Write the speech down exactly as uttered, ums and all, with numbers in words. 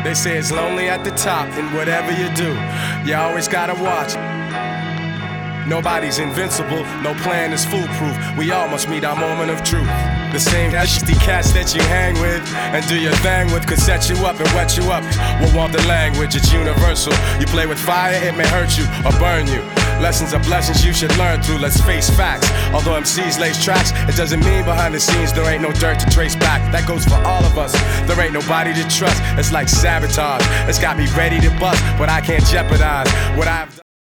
They say it's lonely at the top, and whatever you do, you always gotta watch. Nobody's invincible, no plan is foolproof. We all must meet our moment of truth. The same nasty cats that you hang with and do your thing with could set you up and wet you up. We'll want the language, it's universal. You play with fire, it may hurt you or burn you. Lessons are blessings you should learn through, let's face facts. Although M Cs lace tracks, it doesn't mean behind the scenes there ain't no dirt to trace back. That goes for all of us, there ain't nobody to trust. It's like sabotage, it's got me ready to bust, but I can't jeopardize what I've done.